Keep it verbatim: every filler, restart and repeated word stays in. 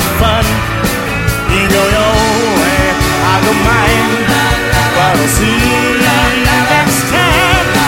fun. You go your way, I go mine. But I'll see